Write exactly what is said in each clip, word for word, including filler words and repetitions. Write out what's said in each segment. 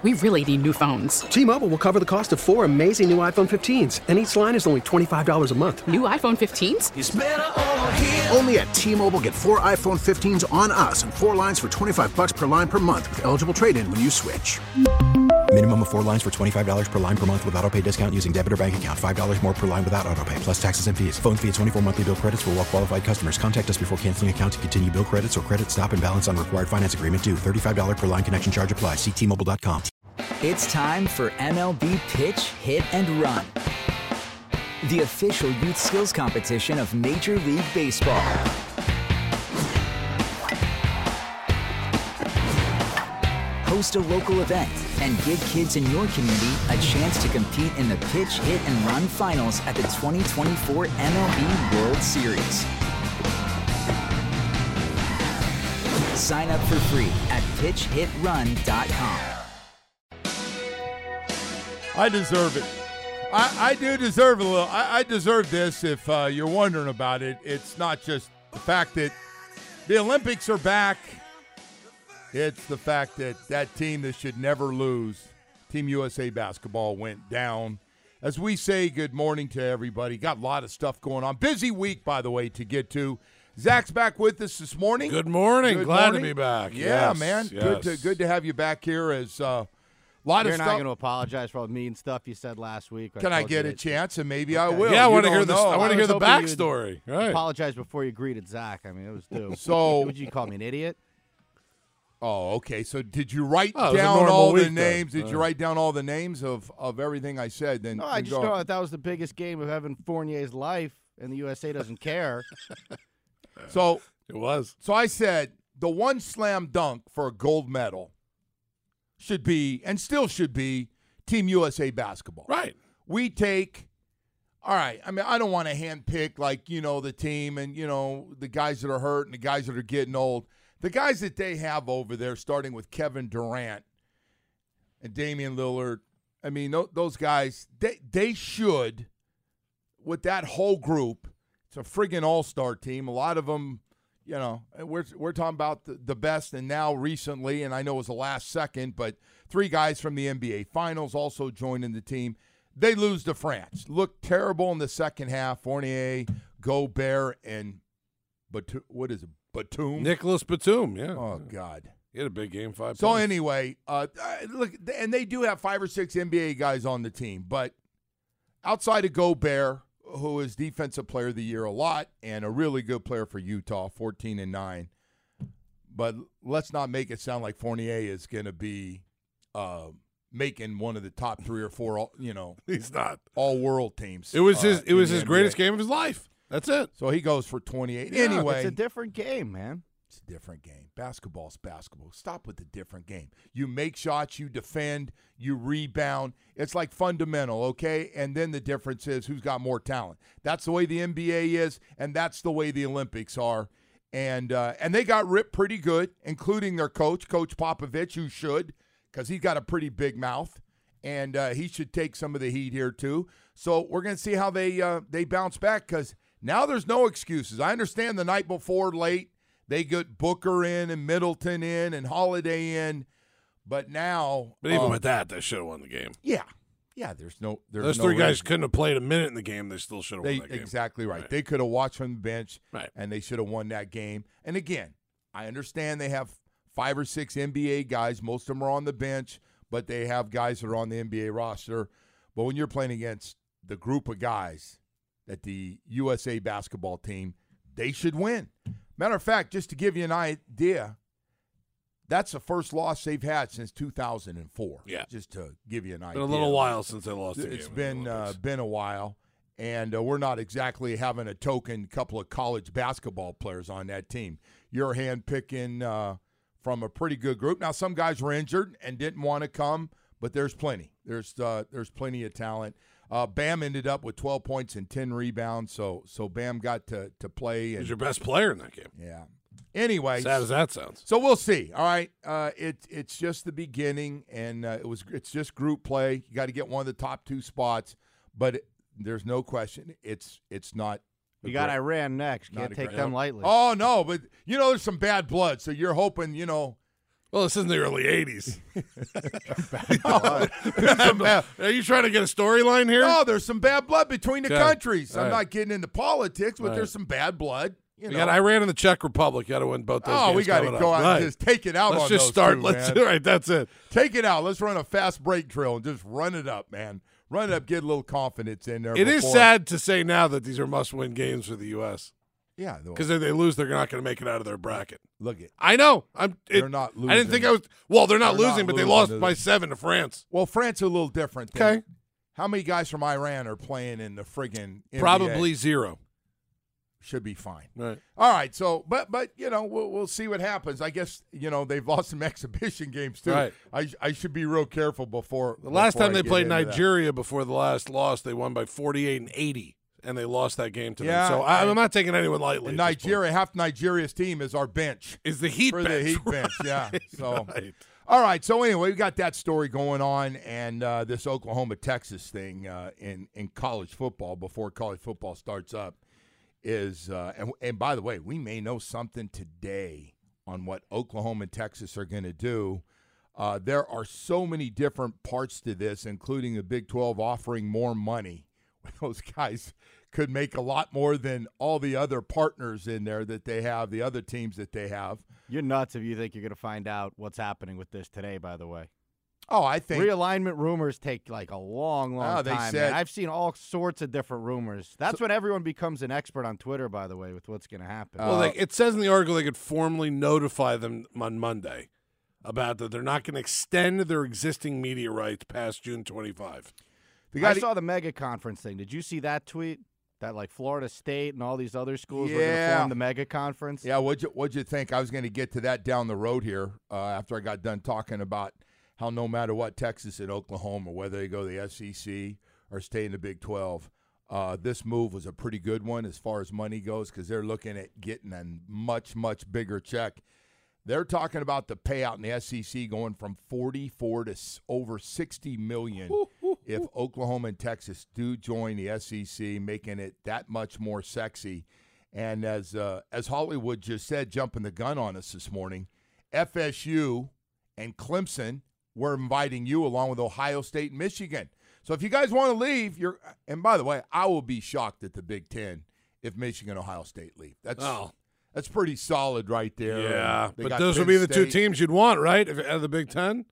we really need new phones. T-Mobile will cover the cost of four amazing new iPhone fifteens, and each line is only twenty-five dollars a month. New iPhone fifteens? It's better over here. Only at T-Mobile, get four iPhone fifteens on us and four lines for twenty-five dollars per line per month with eligible trade-in when you switch. Minimum of four lines for twenty-five dollars per line per month with autopay discount using debit or bank account. five dollars more per line without autopay, plus taxes and fees. Phone fee at twenty-four monthly bill credits for well-qualified customers. Contact us before canceling account to continue bill credits or credit stop and balance on required finance agreement due. thirty-five dollars per line connection charge applies. See T Mobile dot com. It's time for M L B Pitch, Hit, and Run, the official youth skills competition of Major League Baseball. Host a local event and give kids in your community a chance to compete in the Pitch, Hit, and Run finals at the twenty twenty-four M L B World Series. Sign up for free at pitch hit run dot com. I deserve it. I, I do deserve a little. I, I deserve this. If uh, you're wondering about it, it's not just the fact that the Olympics are back. It's the fact that that team that should never lose, Team U S A Basketball, went down. As we say good morning to everybody. Got a lot of stuff going on. Busy week, by the way, to get to. Zach's back with us this morning. Good morning. Good Glad morning. to be back. Yeah, yes, man. Yes. Good to good to have you back here. As uh, a lot You're of not stuff. going to apologize for all the mean stuff you said last week. Can I get a chance? And maybe I Okay. will. Yeah, I You want to don't hear this. know. I want to I hear was the hoping you'd backstory. Right. Apologize before you greeted Zach. I mean, it was due. So, would you call me an idiot? oh, okay. So did you write Oh, it was a down normal all the week then. names? Did you Uh. write down all the names of, of everything I said? Then No, I then just go. know that that was the biggest game of Evan Fournier's life, and the U S A doesn't care. So It was. So I said the one slam dunk for a gold medal should be, and still should be, Team U S A Basketball. Right. We take, all right, I mean, I don't want to handpick, like, you know, the team and, you know, the guys that are hurt and the guys that are getting old. The guys that they have over there, starting with Kevin Durant and Damian Lillard, I mean, th- those guys, they, they should, with that whole group, it's a friggin' all-star team. A lot of them, you know, we're we're talking about the, the best, and now recently, and I know it was the last second, but three guys from the N B A Finals also joining the team. They lose to France. Looked terrible in the second half. Fournier, Gobert, and Batum, what is it, Batum? Nicholas Batum, yeah. Oh, God. He had a big game, five So points. anyway, uh, look, and they do have five or six N B A guys on the team, but outside of Gobert, who is Defensive Player of the Year a lot and a really good player for Utah, fourteen and nine. But let's not make it sound like Fournier is going to be uh, making one of the top three or four, all- you know, He's not. all-world teams. It was uh, his. It in was the his N B A. greatest game of his life. That's it. So he goes for twenty-eight. Yeah, anyway, it's a different game, man. It's a different game. Basketball's basketball. Stop with the different game. You make shots, you defend, you rebound. It's like fundamental, okay? And then the difference is who's got more talent. That's the way the N B A is, and that's the way the Olympics are. And uh, and they got ripped pretty good, including their coach, Coach Popovich, who should, because he's got a pretty big mouth, and uh, he should take some of the heat here too. So we're going to see how they uh, they bounce back, because now there's no excuses. I understand the night before late, they get Booker in and Middleton in and Holiday in, but now. But even um, with that, they should have won the game. yeah, yeah. There's no. There's Those no three guys reason. couldn't have played a minute in the game. They still should have They won that game. exactly right. Right. They could have watched from the bench, Right. and they should have won that game. And again, I understand they have five or six N B A guys. Most of them are on the bench, but they have guys that are on the N B A roster. But when you're playing against the group of guys that the U S A basketball team, they should win. Matter of fact, just to give you an idea, that's the first loss they've had since two thousand four. Yeah. Just to give you an Been idea. a little while since they lost the game. It's in the been uh, Olympics. been a while, and uh, we're not exactly having a token couple of college basketball players on that team. You're handpicking uh, from a pretty good group. Now, some guys were injured and didn't want to come, but there's plenty. There's uh, there's plenty of talent. Uh, Bam ended up with twelve points and ten rebounds, so so Bam got to to play. He And, was your best player in that game. yeah. Anyway, Sad as that sounds. so we'll see. All right, uh, it it's just the beginning, and uh, it was it's just group play. You got to get one of the top two spots, but it, there's no question it's it's not. a You got great- Iran next. not Can't a take great- them lightly. Oh no, but you know there's some bad blood, so you're hoping you know Well, this isn't the early eighties. Oh, Are you trying to get a storyline here? No, there's some bad blood between the Okay. countries. All I'm right. not getting into politics, but Right. there's some bad blood. You We know. got Iran and the Czech Republic. Got to win both those Oh, games we got to coming go up. out Right. and just take it out Let's on just those start. two, Let's man. do right. That's it. Take it out. Let's run a fast break drill and just run it up, man. Run it up. Get a little confidence in there. It is before- sad to say now that these are must-win games for the U S Yeah, because if they lose, they're not going to make it out of their bracket. look it. I know. I'm. It, They're not I didn't think losing. I was. Well, they're not They're losing, not but they losing lost to by the- seven to France. Well, France is a little different. than- Okay. How many guys from Iran are playing in the friggin' N B A? Probably zero. Should be fine. Right. All right. So, but but you know, we'll we'll see what happens. I guess you know they've lost some exhibition games too. Right. I I should be real careful before The last before time I they get played into that. Nigeria before the last loss, they won by forty-eight and eighty, and they lost that game to Yeah, them. So I, and- I'm not taking anyone lightly. And at this point. Nigeria, half Nigeria's team is our bench. is the Heat for bench. the Heat bench. Yeah. So. Right. All right, so anyway, we got that story going on, and uh, this Oklahoma-Texas thing uh, in in college football before college football starts up is, uh, and, and by the way, we may know something today on what Oklahoma and Texas are going to do. Uh, there are so many different parts to this, including the Big twelve offering more money. Those guys could make a lot more than all the other partners in there that they have, the other teams that they have. You're nuts if you think you're going to find out what's happening with this today, by the way. Oh, I think Realignment rumors take like a long, long Oh, they time. said- man. I've seen all sorts of different rumors. That's when everyone becomes an expert on Twitter, by the way, with what's going to happen. Well, they, it says in the article they could formally notify them on Monday about that they're not going to extend their existing media rights past June twenty-fifth. the I guy saw the mega conference thing. Did you see that tweet? That like Florida State and all these other schools were going to Yeah. form the mega conference? Yeah, what'd you, what'd you think? I was going to get to that down the road here uh, after I got done talking about how no matter what, Texas and Oklahoma, whether they go to the S E C or stay in the Big twelve, uh, this move was a pretty good one as far as money goes because they're looking at getting a much, much bigger check. They're talking about the payout in the S E C going from forty-four to s- over sixty million dollars if Oklahoma and Texas do join the S E C, making it that much more sexy. And as uh, as Hollywood just said, jumping the gun on us this morning, F S U and Clemson were inviting you along with Ohio State and Michigan. So if you guys want to leave, you're. And by the way, I will be shocked at the Big Ten if Michigan and Ohio State leave. That's Oh. that's pretty solid right there. Yeah, And they but got those would Penn be the two State. teams you'd want, right? If, out of the Big Ten,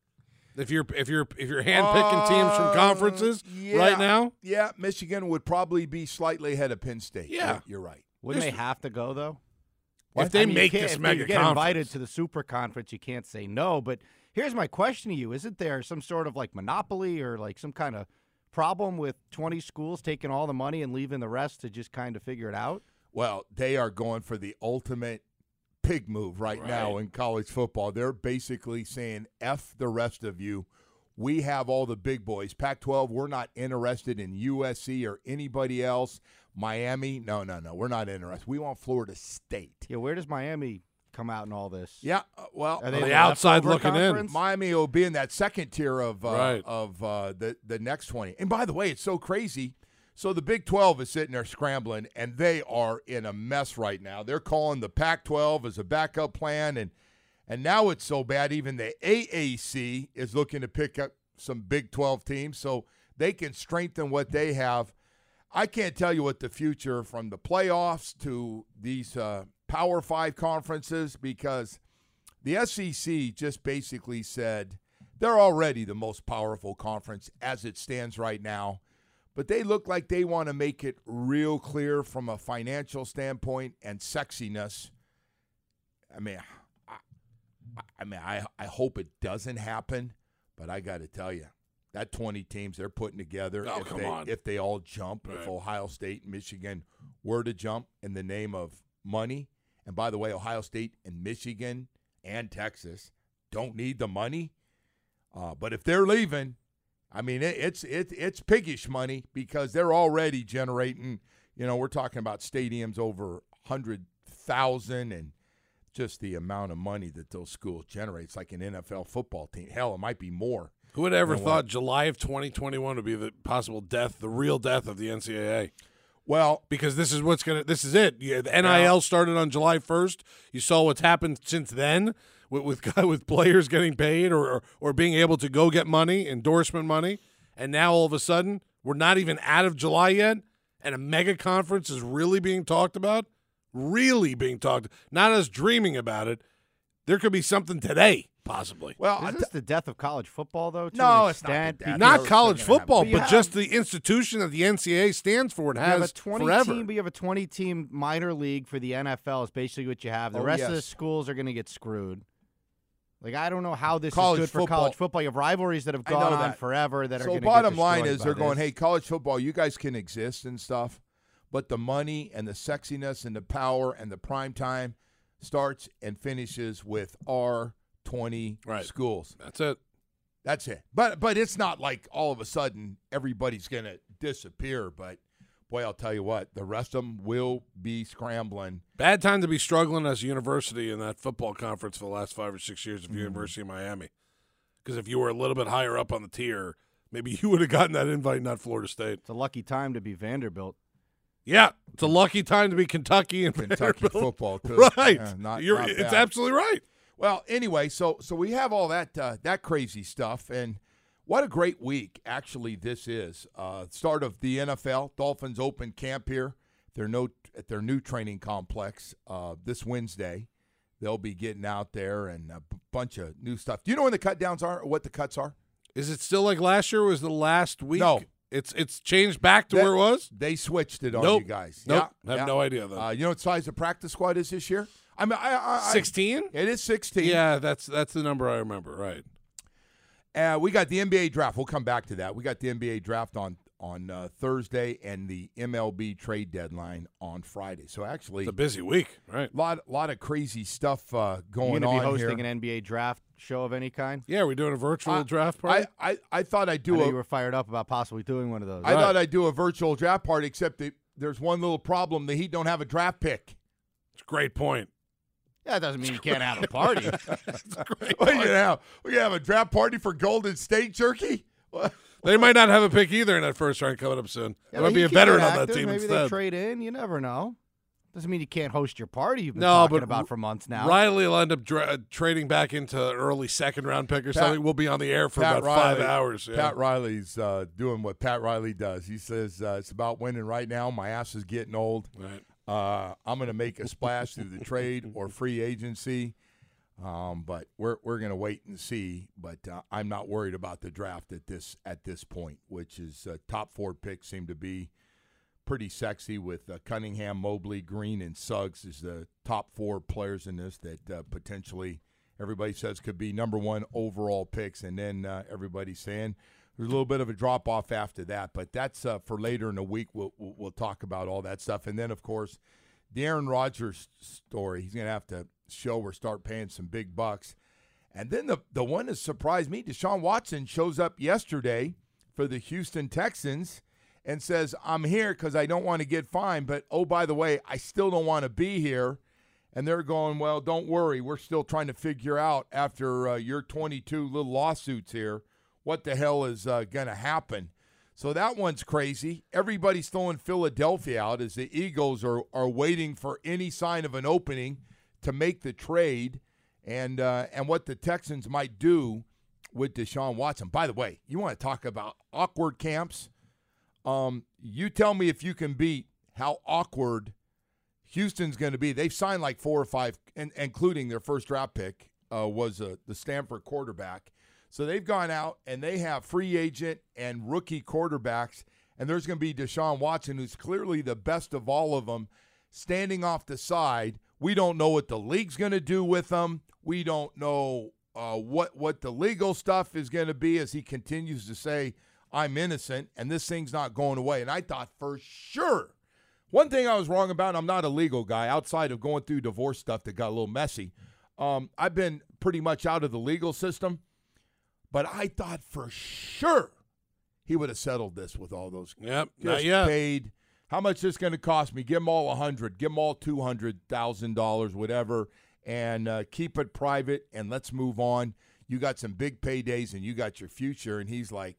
if you're if you're if you're handpicking teams from conferences Uh, yeah. right now, Yeah, Michigan would probably be slightly ahead of Penn State. Yeah. You're, you're right. Wouldn't they have to go, though? if they I mean, you make can't- this if mega you get conference, invited to the super conference, you can't say no. But here's my question to you: isn't there some sort of like monopoly or like some kind of problem with twenty schools taking all the money and leaving the rest to just kind of figure it out? Well, they are going for the ultimate pig move right, Right. now in college football. They're basically saying, F the rest of you. We have all the big boys. Pac twelve, we're not interested in U S C or anybody else. Miami, no, no, no. We're not interested. We want Florida State. Yeah, where does Miami come out in all this? Yeah, uh, well, Are they the the outside leftover looking in. conference? Miami will be in that second tier of uh, Right. of uh, the the next twenty. And by the way, it's so crazy. So the Big twelve is sitting there scrambling, and they are in a mess right now. They're calling the Pac twelve as a backup plan, and and now it's so bad. Even the A A C is looking to pick up some Big twelve teams so they can strengthen what they have. I can't tell you what the future from the playoffs to these uh, Power Five conferences, because the S E C just basically said they're already the most powerful conference as it stands right now, but they look like they want to make it real clear from a financial standpoint and sexiness. I mean, I, I mean, I, I hope it doesn't happen, but I got to tell you, that twenty teams they're putting together, Oh, if, come they, on. if they all jump, if Right. Ohio State and Michigan were to jump in the name of money, and by the way, Ohio State and Michigan and Texas don't need the money, uh, but if they're leaving, I mean, it, it's it, it's piggish money because they're already generating, you know, we're talking about stadiums over one hundred thousand and just the amount of money that those schools generate. It's like an N F L football team. Hell, it might be more. who would have ever You know thought what? July of twenty twenty-one would be the possible death, the real death of the N C double A? Well, because this is what's gonna. This is it. Yeah, the N I L started on July first. You saw what's happened since then with with, with players getting paid or, or or being able to go get money, endorsement money, and now all of a sudden we're not even out of July yet, and a mega conference is really being talked about. Really being talked, not us dreaming about it. There could be something today, possibly. Well, Is this the death of college football, though? To No, an it's not the extent? death. Because Not Never college gonna happen. football, But you but have- just the institution that the N C double A stands for and You have has a twenty forever. team, but you have a twenty team minor league for the N F L is basically what you have. The Oh, rest of the yes. schools are going to get screwed. Like, I don't know how this College is good football- for college football. You have rivalries that have I know gone on that. forever that are So going to bottom get line destroyed is by they're going, this. hey, college football, you guys can exist and stuff, but the money and the sexiness and the power and the prime time starts and finishes with our twenty Right. schools. That's it. That's it. But but it's not like all of a sudden everybody's going to disappear. But, boy, I'll tell you what, the rest of them will be scrambling. Bad time to be struggling as a university in that football conference for the last five or six years Mm-hmm. of University of Miami. Because if you were a little bit higher up on the tier, maybe you would have gotten that invite, not Florida State. It's a lucky time to be Vanderbilt. Yeah, it's a lucky time to be Kentucky and Kentucky Vanderbilt. football, too. Right. Yeah, not- You're, not it's bad. absolutely right. Well, anyway, so so we have all that uh, that crazy stuff, and what a great week actually this is. Uh, start of the N F L, Dolphins open camp here. Their no at their new training complex uh, this Wednesday. They'll be getting out there and a b- bunch of new stuff. Do you know when the cut downs are, or what the cuts are? Is it still like last year? Or was the last week? No. It's it's changed back to That- where it was? They switched it on Nope. you guys. Nope. Yeah, Have yeah. no idea, though. Uh, you know what size the practice squad is this year? I mean, I, I, I sixteen? It is sixteen. Yeah, that's that's the number I remember, right. Uh, we got the N B A draft. We'll come back to that. We got the N B A draft on on uh, Thursday and the M L B trade deadline on Friday. So actually, It's a busy week, right? a lot lot of crazy stuff uh, You going going to be on hosting here. an N B A draft show of any kind? Yeah, we're doing a virtual I- draft party. I, I, I thought I'd I do know a you were fired up about possibly doing one of those. I thought I'd do a virtual draft party, except that there's one little problem: the Heat don't have a draft pick. It's a great point. That doesn't mean you can't have a party. It's a great What are you point. gonna have? We gonna have a draft party for Golden State Jerky? What? They might not have a pick either in that first round coming up soon. Yeah, there might but be he a can veteran get on that active. team Maybe instead. they trade in. You never know. Doesn't mean you can't host your party you've been No, talking but about R- for months now. Riley will end up dra- uh, trading back into an early second round pick or Pat- something. We'll be on the air for Pat about five Riley- hours. Yeah. Pat Riley's uh, doing what Pat Riley does. He says uh, it's about winning right now. My ass is getting old. Right. Uh, I'm going to make a splash through the trade or free agency, um, but we're we're going to wait and see. But uh, I'm not worried about the draft at this at this point, which is uh, top four picks seem to be pretty sexy with uh, Cunningham, Mobley, Green, and Suggs is the top four players in this that uh, potentially everybody says could be number one overall picks, and then uh, everybody's saying there's a little bit of a drop off after that, but that's uh, for later in the week. We'll, we'll we'll talk about all that stuff, and then of course, the Aaron Rodgers story. He's going to have to show or start paying some big bucks, and then the the one that surprised me: Deshaun Watson shows up yesterday for the Houston Texans and says, "I'm here because I don't want to get fined, but oh by the way, I still don't want to be here." And they're going, "Well, don't worry, we're still trying to figure out after uh, your twenty-two little lawsuits here." What the hell is uh, going to happen? So that one's crazy. Everybody's throwing Philadelphia out as the Eagles are are waiting for any sign of an opening to make the trade, and uh, and what the Texans might do with Deshaun Watson. By the way, you want to talk about awkward camps? Um, you tell me if you can beat how awkward Houston's going to be. They've signed like four or five, and, including their first draft pick uh, was uh, the Stanford quarterback. So they've gone out and they have free agent and rookie quarterbacks, and there's going to be Deshaun Watson, who's clearly the best of all of them, standing off the side. We don't know what the league's going to do with him. We don't know uh, what what the legal stuff is going to be as he continues to say, "I'm innocent," and this thing's not going away. And I thought for sure, one thing I was wrong about, I'm not a legal guy outside of going through divorce stuff that got a little messy. Um, I've been pretty much out of the legal system. But I thought for sure he would have settled this with all those. Yep, Just not yet. paid. How much is this going to cost me? Give them all a hundred. Give them all two hundred thousand dollars, whatever, and uh, keep it private. And let's move on. You got some big paydays, and you got your future. And he's like,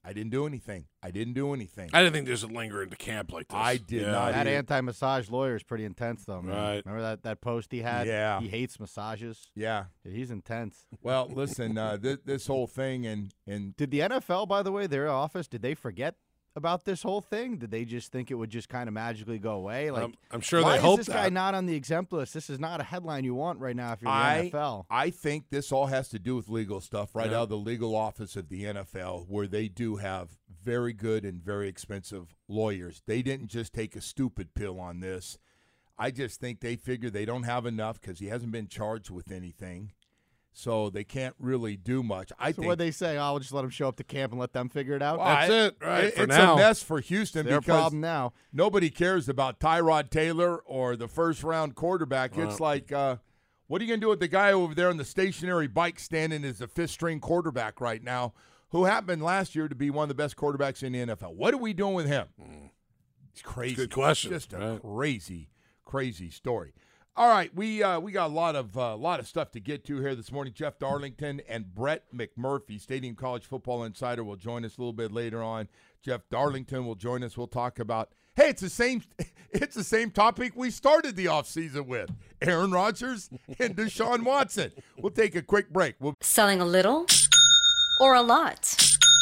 I didn't do anything. I didn't do anything. I didn't think this would linger into camp like this. I did yeah. not. That either. anti-massage lawyer is pretty intense, though, man. Right. Remember that, that post he had? Yeah. He hates massages. Yeah. He's intense. Well, listen, uh, th- this whole thing and, and Did the N F L, by the way, their office, did they forget about this whole thing? Did they just think it would just kind of magically go away? Like, Um, I'm sure why they is hope this that. guy not on the exempt list? This is not a headline you want right now if you're the I, N F L. I think this all has to do with legal stuff right Yeah. out of the legal office of the N F L, where they do have very good and very expensive lawyers. They didn't just take a stupid pill on this. I just think they figure they don't have enough because he hasn't been charged with anything. So they can't really do much. I So think what they say? Oh, we'll just let them show up to camp and let them figure it out. Well, That's I- it, right, it- for it's now. a mess for Houston Their because problem now. nobody cares about Tyrod Taylor or the first round quarterback. It's like, uh, what are you going to do with the guy over there on the stationary bike standing as the fifth string quarterback right now, who happened last year to be one of the best quarterbacks in the N F L? What are we doing with him? It's crazy. Good question. Just a Right. crazy, crazy story. All right, we uh, we got a lot of uh, lot of stuff to get to here this morning. Jeff Darlington and Brett McMurphy, Stadium College Football Insider, will join us a little bit later on. Jeff Darlington will join us. We'll talk about, hey, it's the same it's the same topic we started the offseason with. Aaron Rodgers and Deshaun Watson. We'll take a quick break. We'll Selling a little or a lot?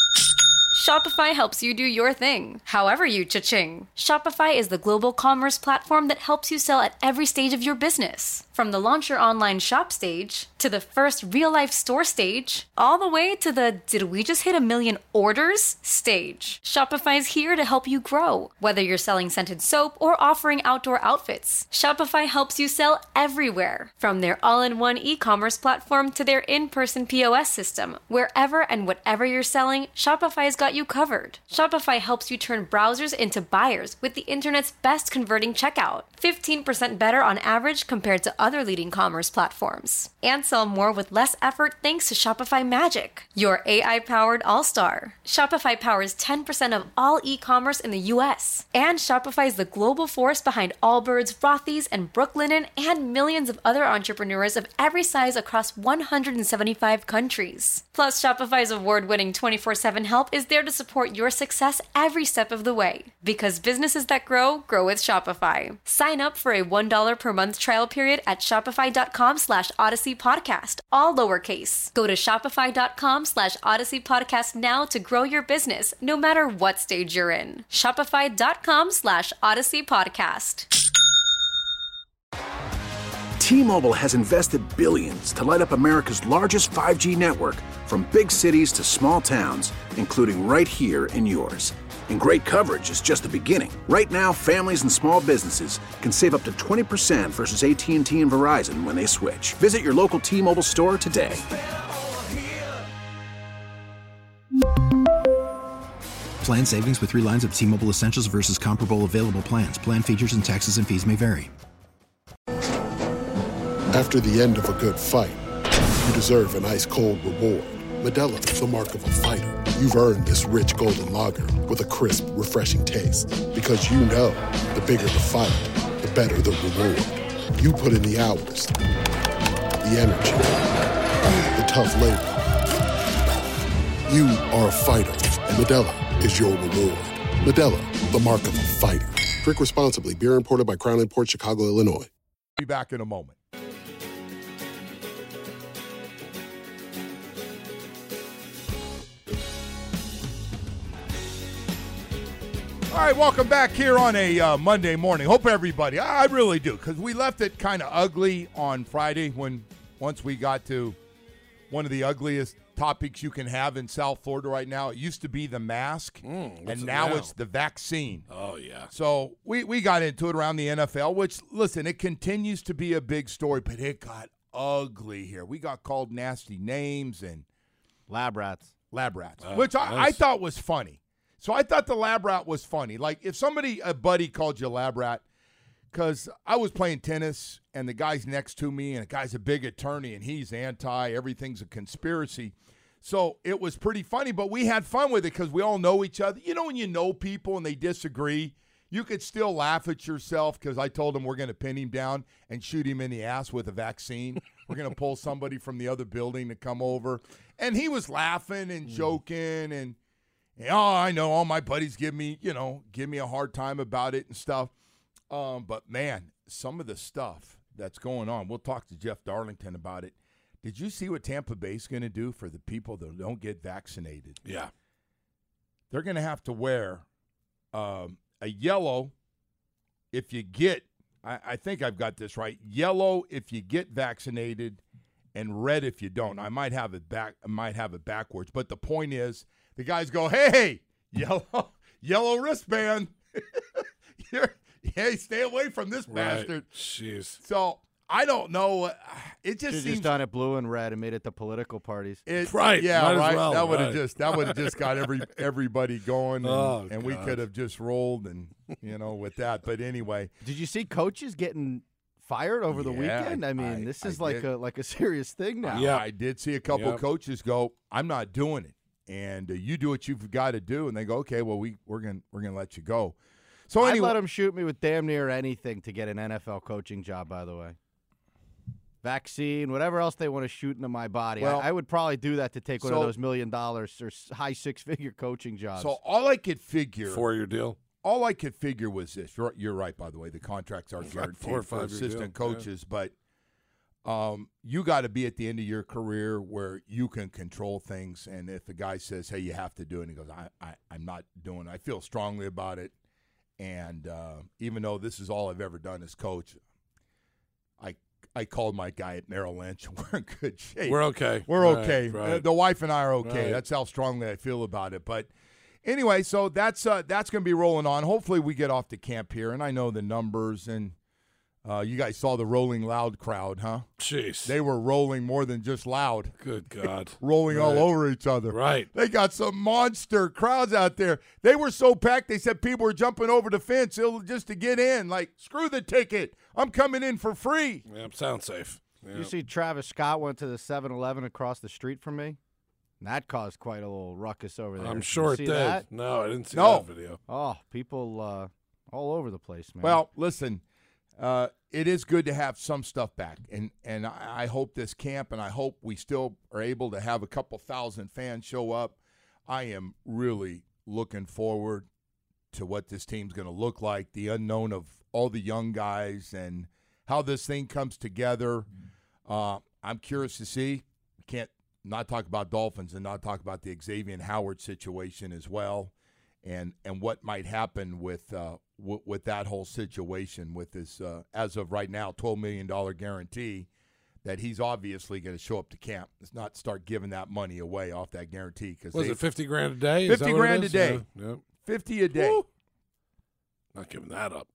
Shopify helps you do your thing, however you cha-ching. Shopify is the global commerce platform that helps you sell at every stage of your business. From the launch your online shop stage, to the first real-life store stage, all the way to the did we just hit a million orders stage. Shopify's here to help you grow. Whether you're selling scented soap or offering outdoor outfits, Shopify helps you sell everywhere. From their all-in-one e-commerce platform to their in-person P O S system, wherever and whatever you're selling, Shopify's got you covered. Shopify helps you turn browsers into buyers with the internet's best converting checkout. fifteen percent better on average compared to other leading commerce platforms. And sell more with less effort thanks to Shopify Magic, your A I-powered all-star. Shopify powers ten percent of all e-commerce in the U S. And Shopify is the global force behind Allbirds, Rothy's, and Brooklinen, and millions of other entrepreneurs of every size across one hundred seventy-five countries. Plus, Shopify's award-winning twenty-four seven help is there to support your success every step of the way. Because businesses that grow, grow with Shopify. Sign up for a one dollar per month trial period at shopify.com slash Odyssey Podcast, all lowercase. Go to shopify.com slash Odyssey Podcast now to grow your business, no matter what stage you're in. Shopify.com slash Odyssey Podcast. T-Mobile has invested billions to light up America's largest five G network, from big cities to small towns, including right here in yours. And great coverage is just the beginning. Right now, families and small businesses can save up to twenty percent versus A T and T and Verizon when they switch. Visit your local T-Mobile store today. Plan savings with three lines of T-Mobile Essentials versus comparable available plans. Plan features and taxes and fees may vary. After the end of a good fight, you deserve an ice-cold reward. Modelo is the mark of a fighter. You've earned this rich golden lager with a crisp, refreshing taste. Because you know, the bigger the fight, the better the reward. You put in the hours, the energy, the tough labor. You are a fighter, and Modelo is your reward. Modelo, the mark of a fighter. Drink responsibly. Beer imported by Crown Imports, Chicago, Illinois. be back in a moment. All right, welcome back here on a uh, Monday morning. Hope everybody, I really do, because we left it kind of ugly on Friday when once we got to one of the ugliest topics you can have in South Florida right now. It used to be the mask, Mm, and it now, now? it's the vaccine. Oh, yeah. So we, we got into it around the N F L, which, listen, it continues to be a big story, but it got ugly here. We got called nasty names and lab rats. Lab rats, Oh, which I, I nice. thought was funny. So I thought the lab rat was funny. Like if somebody, a buddy called you a lab rat, because I was playing tennis and the guy's next to me and the guy's a big attorney and he's anti, everything's a conspiracy. So it was pretty funny, but we had fun with it because we all know each other. You know when you know people and they disagree, you could still laugh at yourself because I told him we're going to pin him down and shoot him in the ass with a vaccine. We're going to pull somebody from the other building to come over. And he was laughing and joking and And, oh, I know all my buddies give me, you know, give me a hard time about it and stuff. Um, but, man, some of the stuff that's going on, we'll talk to Jeff Darlington about it. Did you see what Tampa Bay's going to do for the people that don't get vaccinated? Yeah. They're going to have to wear um, a yellow if you get, I, I think I've got this right, yellow if you get vaccinated and red if you don't. I might have it back. I might have it backwards. But the point is, the guys go, hey, yellow, yellow wristband. You're, hey, stay away from this Right. bastard. Jeez. So I don't know. It just Should've seems just done it blue and red and made it the political parties. It, Right, Yeah, might as right. well, that would have right. just that would have just got every everybody going, and, Oh, and we God. could have just rolled and you know with that. But anyway, Did you see coaches getting fired over the Yeah, weekend? I mean, I- this I is like did. a like a serious thing now. Yeah. I did see a couple Yep. coaches go, "I'm not doing it," and uh, you do what you've got to do, and they go, "Okay, well we we're gonna we're gonna let you go." So I'd anyway, let him shoot me with damn near anything to get an N F L coaching job, by the way. Vaccine, whatever else they want to shoot into my body. Well, I, I would probably do that to take one so- of those million dollars or s- high six-figure coaching jobs. so all I could figure, Four-year deal. all I could figure was this. You're, you're right, by the way. The contracts are Right, guaranteed four or for five-year assistant deal, yeah. coaches, but um, you got to be at the end of your career where you can control things. And if the guy says, "Hey, you have to do it," and he goes, "I, I I'm not doing it. I feel strongly about it." And uh, even though this is all I've ever done as coach, I I called my guy at Merrill Lynch. We're in good shape. We're okay. We're Right, okay. right. Uh, the wife and I are okay. Right. That's how strongly I feel about it. But anyway, so that's uh, that's going to be rolling on. Hopefully, we get off to camp here. And I know the numbers, and uh, you guys saw the Rolling Loud crowd, huh? Jeez. They were rolling more than just loud, Good God. rolling all Right. over each other. Right. They got some monster crowds out there. They were so packed, they said people were jumping over the fence just to get in. Like, screw the ticket. I'm coming in for free. Yeah, sounds safe. Yeah. You see Travis Scott went to the seven eleven across the street from me? And that caused quite a little ruckus over there. I'm Did sure you it see did. that? No, I didn't see No. that video. Oh, people uh, all over the place, man. Well, listen, uh, it is good to have some stuff back, and and I, I hope this camp, and I hope we still are able to have a couple thousand fans show up. I am really looking forward to what this team's going to look like, the unknown of all the young guys, and how this thing comes together. Uh, I'm curious to see. Can't not talk about Dolphins and not talk about the Xavier Howard situation as well, and and what might happen with uh, w- with that whole situation with this uh, as of right now twelve million dollars guarantee that he's obviously going to show up to camp. Let's not start giving that money away off that guarantee because Was it fifty grand a day? Is fifty that what it grand a is? day. Yeah. Yep. fifty a day. Woo. Not giving that up.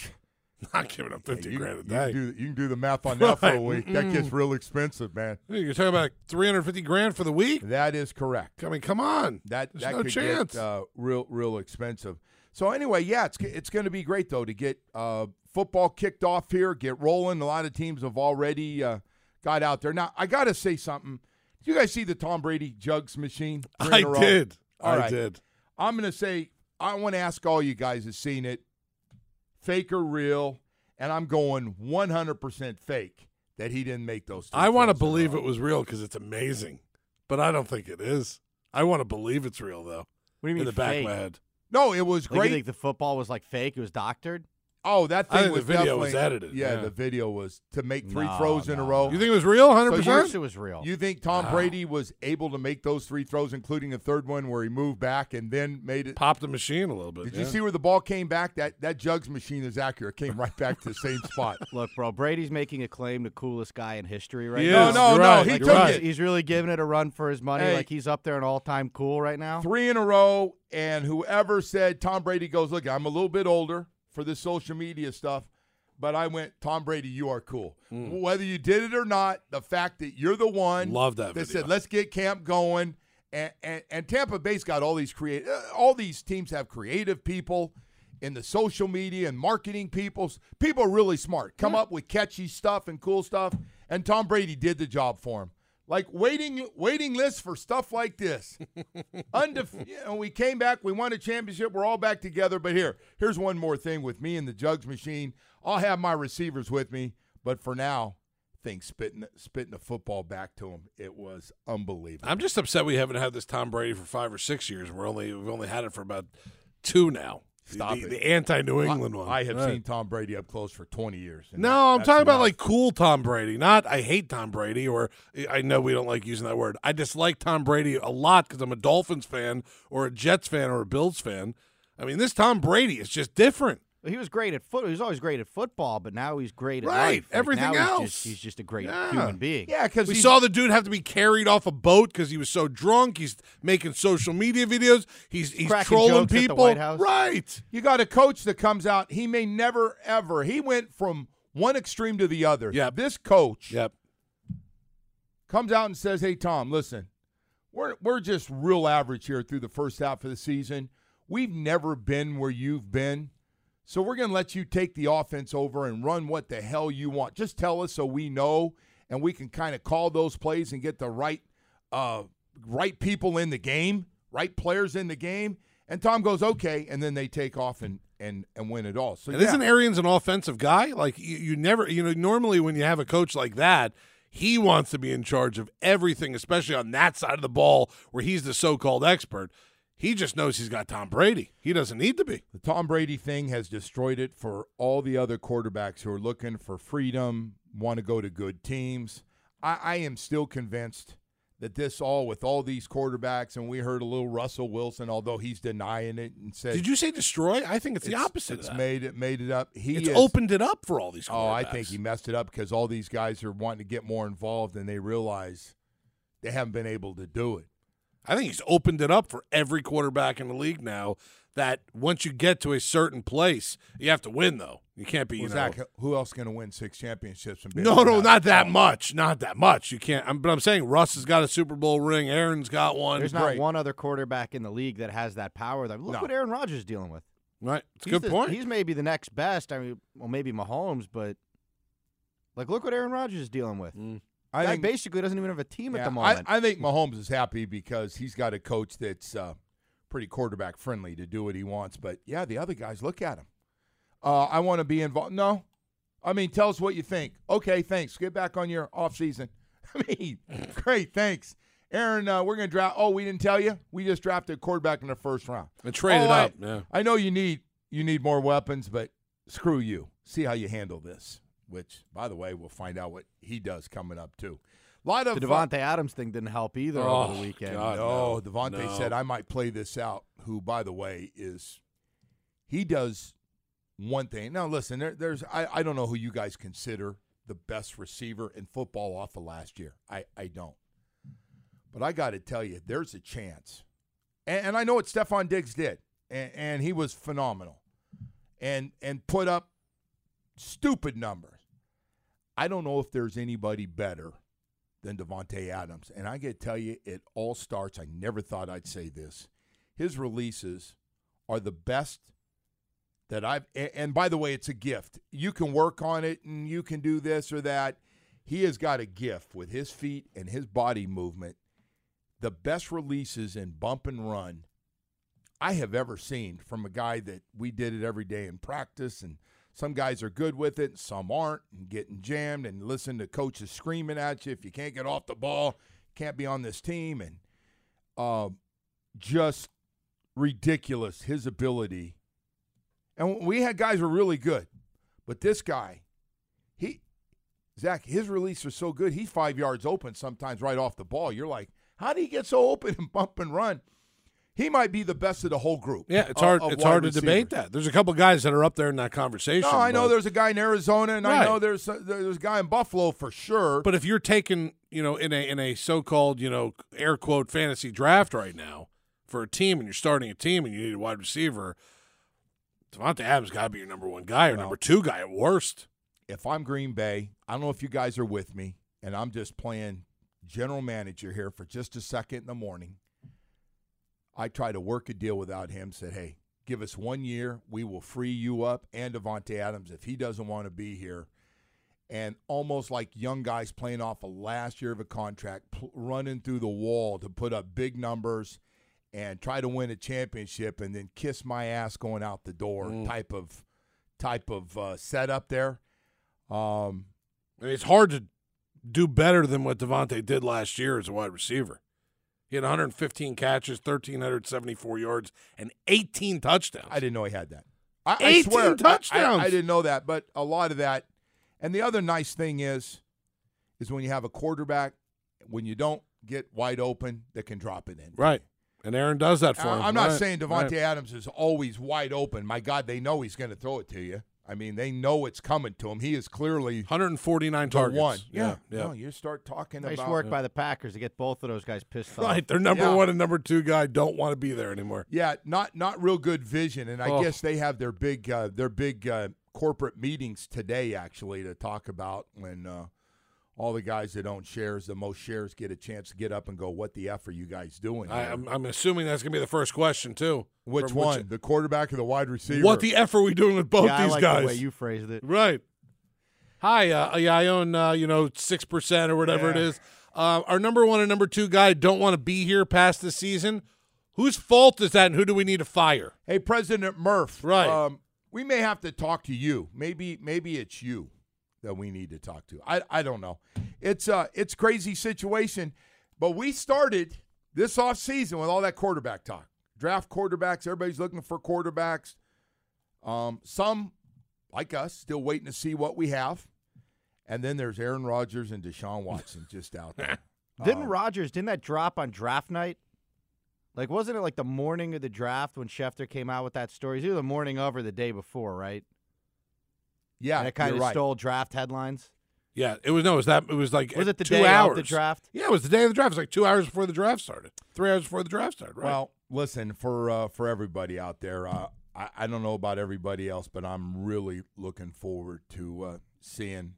Not giving up fifty Hey, you, grand a you day. can do, you can do the math on that for a Right. week. That gets real expensive, man. Hey, You're talking about three hundred fifty grand for the week? That is correct. I mean, come on. That There's that no could chance. get uh, real real expensive. So anyway, yeah, it's it's going to be great though to get uh, football kicked off here, get rolling. A lot of teams have already uh, got out there. Now I got to say something. Did you guys see the Tom Brady jugs machine? Three I in a row? did. All I right. did. I'm going to say I want to ask all you guys who've seen it, fake or real, and I'm going one hundred percent fake that he didn't make those. Three I want to throws in a believe row. it was real because it's amazing, but I don't think it is. I want to believe it's real, though. what do you mean in the back fake? of my head. No, it was Like, you great. think the football was like fake? It was doctored? Oh, that I thing think the was video was definitely- edited, Yeah, yeah. the video was to make three No, throws in a no, row. You think it was real, one hundred So Of percent? course it was real. You think Tom Wow. Brady was able to make those three throws, including a third one where he moved back and then made it? Popped the machine a little bit. Did yeah. you see where the ball came back? That that jugs machine is accurate. It came right back to the same spot. Look, bro, Brady's making a claim the coolest guy in history right He now. is. No, no, You're no, right. he You're took right. it. He's really giving it a run for his money. Hey. Like he's up there in all-time cool right now. Three in a row, and whoever said Tom Brady goes, look, I'm a little bit older for this social media stuff, but I went, Tom Brady, you are cool. Whether you did it or not, the fact that you're the one Love that that video. said, let's get camp going. And, and, and Tampa Bay's got all these creative, all these teams have creative people in the social media and marketing people. People are really smart, come up with catchy stuff and cool stuff. And Tom Brady did the job for him. Like waiting, waiting lists for stuff like this. Undef- you know, we came back, we won a championship, we're all back together. But here, here's one more thing with me and the jugs machine. I'll have my receivers with me, but for now, thing spitting spitting the football back to him. It was unbelievable. I'm just upset we haven't had this Tom Brady for five or six years. We're only we've only had it for about two now. Stop the, it. the anti-New England I, one. I have right. seen Tom Brady up close for twenty years. No, that, I'm talking about enough. like cool Tom Brady. Not I hate Tom Brady, or I know we don't like using that word. I dislike Tom Brady a lot because I'm a Dolphins fan or a Jets fan or a Bills fan. I mean, this Tom Brady is just different. He was great at foot. He was always great at football, but now he's great at Right, life. Like, everything now else. He's just, he's just a great Yeah. human being. Yeah, because We saw the dude have to be carried off a boat because he was so drunk. He's making social media videos. He's he's Cracking trolling jokes at the people. White House. Right. You got a coach that comes out. He may never ever. He went from one extreme to the other. Yep. This coach Yep. comes out and says, "Hey Tom, listen, we're we're just real average here through the first half of the season. We've never been where you've been, so we're going to let you take the offense over and run what the hell you want. Just tell us so we know, and we can kind of call those plays and get the right uh, right people in the game, right players in the game." And Tom goes, "Okay," and then they take off and and and win it all. So And yeah. isn't Arians an offensive guy? Like you, you never, you know, normally when you have a coach like that, he wants to be in charge of everything, especially on that side of the ball where he's the so-called expert. He just knows he's got Tom Brady. He doesn't need to be. The Tom Brady thing has destroyed it for all the other quarterbacks who are looking for freedom, want to go to good teams. I, I am still convinced that this all, with all these quarterbacks, and we heard a little Russell Wilson, although he's denying it and said, Did you say destroy? I think it's, the opposite It's of that. made it made it up. He It's is, opened it up for all these quarterbacks. Oh, I think he messed it up because all these guys are wanting to get more involved, and they realize they haven't been able to do it. I think he's opened it up for every quarterback in the league now that once you get to a certain place, you have to win, though. You can't be, you Well, know. Zach, who else going to win six championships? And No, no, not that much. Not that much. You can't. I'm, but I'm saying Russ has got a Super Bowl ring. Aaron's got one. There's not Great. one other quarterback in the league that has that power. That look No. what Aaron Rodgers is dealing with. Right. It's a He's good the- point. He's maybe the next best. I mean, well, maybe Mahomes, but like, look what Aaron Rodgers is dealing with. Mm. I Guy think basically doesn't even have a team Yeah, at the moment. I, I think Mahomes is happy because he's got a coach that's uh, pretty quarterback friendly to do what he wants. But yeah, the other guys, look at him. Uh, I want to be involved. No, I mean, tell us what you think. Okay, thanks. Get back on your off season. I mean, great, thanks, Aaron. Uh, we're gonna draft. Oh, we didn't tell you. We just drafted a quarterback in the first round And traded oh, I- up. Yeah. I know you need you need more weapons, but screw you. See how you handle this. Which, by the way, we'll find out what he does coming up too. A lot of the Devontae Adams thing didn't help either Oh, over the weekend. God. No, no, Devontae no. said I might play this out. Who, by the way, is he does one thing. Now, listen, there, there's I, I don't know who you guys consider the best receiver in football off of last year. I, I don't. But I got to tell you, there's a chance. And, and I know what Stephon Diggs did, and, and he was phenomenal and and put up stupid numbers. I don't know if there's anybody better than Devontae Adams. And I got to tell you, it all starts, I never thought I'd say this. His releases are the best that I've – and by the way, it's a gift. You can work on it and you can do this or that. He has got a gift with his feet and his body movement. The best releases in bump and run I have ever seen from a guy that we did it every day in practice, and some guys are good with it, some aren't, and getting jammed and listen to coaches screaming at you if you can't get off the ball, can't be on this team, and uh, just ridiculous, his ability. And we had guys who were really good, but this guy, he, Zach, his release is so good, he's five yards open sometimes right off the ball. You're like, how do you get so open and bump and run? He might be the best of the whole group. Yeah, it's of- hard. of It's wide hard to receivers. debate that. There's a couple guys that are up there in that conversation. No, I know but- there's a guy in Arizona, and I Right. know there's a, there's a guy in Buffalo for sure. But if you're taking, you know, in a in a so-called, you know, air quote fantasy draft right now for a team, and you're starting a team, and you need a wide receiver, Devontae Adams got to be your number one guy or Well, number two guy at worst. If I'm Green Bay, I don't know if you guys are with me, and I'm just playing general manager here for just a second in the morning. I try to work a deal without him, said, hey, give us one year. We will free you up and Devontae Adams if he doesn't want to be here. And almost like young guys playing off a last year of a contract, pl- running through the wall to put up big numbers and try to win a championship and then kiss my ass going out the door Mm. type of type of uh, setup there. Um, I mean, it's hard to do better than what Devontae did last year as a wide receiver. He had one hundred fifteen catches, one thousand three hundred seventy-four yards, and eighteen touchdowns. I didn't know he had that. I, eighteen I swear, touchdowns. I, I, I didn't know that, but a lot of that. And the other nice thing is, is when you have a quarterback, when you don't get wide open, that can drop it in. Right. And Aaron does that for I, him. I'm not right. saying Devontae right. Adams is always wide open. My God, they know he's going to throw it to you. I mean, they know it's coming to him. He is clearly one hundred forty-nine the targets. one. Yeah, Yeah, yeah. No, you start talking Nice about work by the Packers to get both of those guys pissed off. Right. Their number Yeah. one and number two guy don't want to be there anymore. Yeah, not not real good vision, and I Oh. guess they have their big uh, their big uh, corporate meetings today actually to talk about when uh, all the guys that own shares, the most shares, get a chance to get up and go, "What the f are you guys doing?" I, here?" I'm, I'm assuming that's going to be the first question, too. Which From one, the quarterback or the wide receiver? What the F are we doing with both yeah, these I like guys? the way you phrased it. Right. Hi, uh, yeah, I own, uh, you know, six percent or whatever it Yeah. is. Uh, our number one and number two guy don't want to be here past the season. Whose fault is that, and who do we need to fire? Hey, President Murph. Right. Um, we may have to talk to you. Maybe maybe it's you that we need to talk to. I I don't know. It's uh it's a crazy situation, but we started this offseason with all that quarterback talk. Draft quarterbacks, everybody's looking for quarterbacks. Um, some, like us, still waiting to see what we have. And then there's Aaron Rodgers and Deshaun Watson just out there. Didn't Um, Rodgers, didn't that drop on draft night? Like, wasn't it like the morning of the draft when Schefter came out with that story? It was either the morning of or the day before, right? Yeah, And it kind you're of right. stole draft headlines. Yeah, it was no, it was that it was like Was it the two day hours. of the draft? Yeah, it was the day of the draft. It was like two hours before the draft started, three hours before the draft started. Right. Well, listen, for uh, for everybody out there, uh, I, I don't know about everybody else, but I'm really looking forward to uh, seeing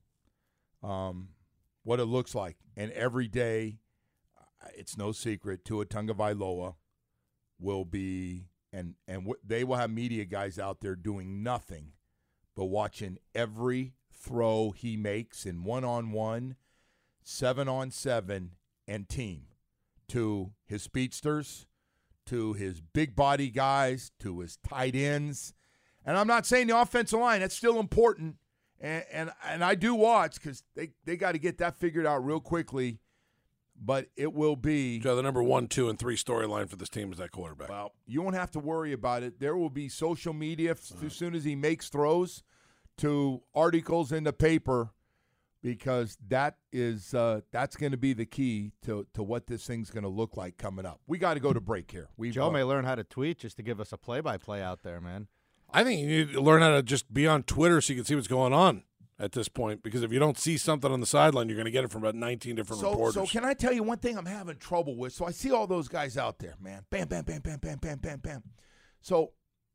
um, what it looks like. And every day, uh, it's no secret, Tua Tagovailoa will be, and, and w- they will have media guys out there doing nothing but watching every throw he makes in one-on-one, seven-on-seven, and team to his speedsters, to his big body guys, to his tight ends. And I'm not saying the offensive line, that's still important. And and, and I do watch because they, they got to get that figured out real quickly. But it will be. So the number one, two, and three storyline for this team is that quarterback. Well, you won't have to worry about it. There will be social media f- as soon as he makes throws to articles in the paper, because that is uh, that's going to be the key to, to what this thing's going to look like coming up. We got to go to break here. We Joe may learn how to tweet just to give us a play-by-play out there, man. I think you need to learn how to just be on Twitter so you can see what's going on at this point, because if you don't see something on the sideline, you're going to get it from about nineteen different So, reporters. so can I tell you one thing I'm having trouble with? So I see all those guys out there, man. Bam, bam, bam, bam, bam, bam, bam, bam. So,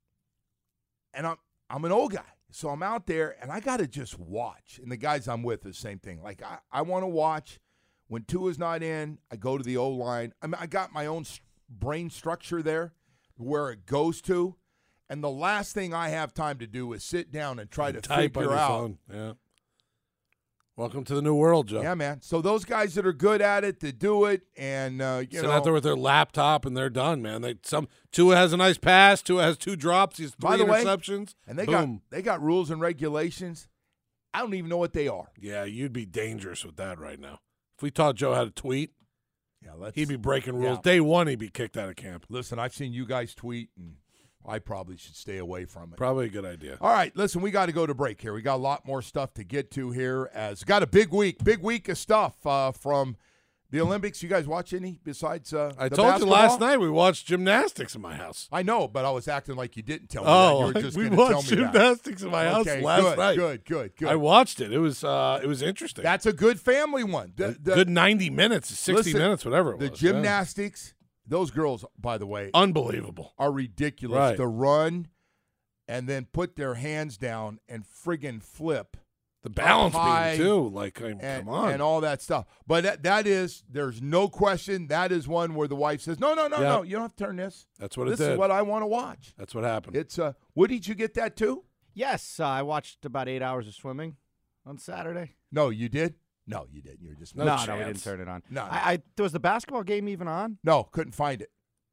and I'm I'm an old guy, so I'm out there, and I got to just watch. And the guys I'm with, the same thing. Like, I, I want to watch. When Tua's not in, I go to the O-line. I mean, I got my own brain structure there where it goes to. And the last thing I have time to do is sit down and try to Type on figure your out. phone. Yeah. Welcome to the new world, Joe. Yeah, man. So those guys that are good at it, that do it, and uh, you Sit know, out there with their laptop and they're done, man. They some Tua has a nice pass. Tua has two drops. He's three by the way, interceptions. and they Boom. got they got rules and regulations. I don't even know what they are. Yeah, you'd be dangerous with that right now. If we taught Joe how to tweet, Yeah, let's. he'd be breaking rules. Yeah. Day one, he'd be kicked out of camp. Listen, I've seen you guys tweet, and I probably should stay away from it. Probably a good idea. All right, listen, we got to go to break here. We got a lot more stuff to get to here. As got a big week, big week of stuff uh, from the Olympics. You guys watch any besides? Uh, I the told basketball? you last night we watched gymnastics in my house. I know, but I was acting like you didn't tell me Oh, that. You were just we going to tell watched me that. gymnastics in my house Okay, last good, night. Good, good, good. I watched it. It was uh, it was interesting. That's a good family one. The, the, good ninety minutes, sixty listen, minutes, whatever it the was. gymnastics, those girls, by the way, yeah. Unbelievable. are ridiculous Right. to run and then put their hands down and friggin' flip. The balance high beam too. Like, I mean, and, come on. and all that stuff. But that, that is, there's no question, that is one where the wife says, no, no, no, Yeah. no, you don't have to turn this. That's what it This did. is what I want to watch. That's what happened. It's, uh, Woody, did you get that too? Yes, uh, I watched about eight hours of swimming on Saturday. No, you did? No, you didn't. You were just, No no, chance. no, we didn't turn it on. No, no. I, I was the basketball game even on? No, couldn't find it.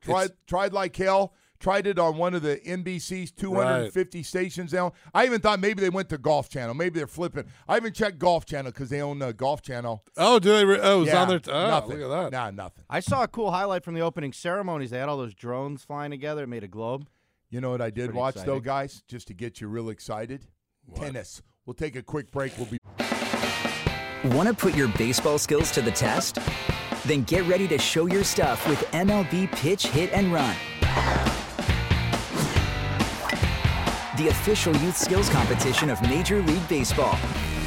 Tried tried like hell. Tried it on one of the N B C's two hundred fifty right. stations now. I even thought maybe they went to Golf Channel. Maybe they're flipping. I even checked Golf Channel because they own uh, Golf Channel. Oh, do they? Re- oh, it's yeah, on their. T- oh, nothing. Look at that. Nah, nothing. I saw a cool highlight from the opening ceremonies. They had all those drones flying together. It made a globe. You know what I did Pretty watch, exciting. though, guys, just to get you real excited? What? Tennis. We'll take a quick break. We'll be. Want to put your baseball skills to the test? Then get ready to show your stuff with M L B Pitch, Hit, and Run. The official youth skills competition of Major League Baseball.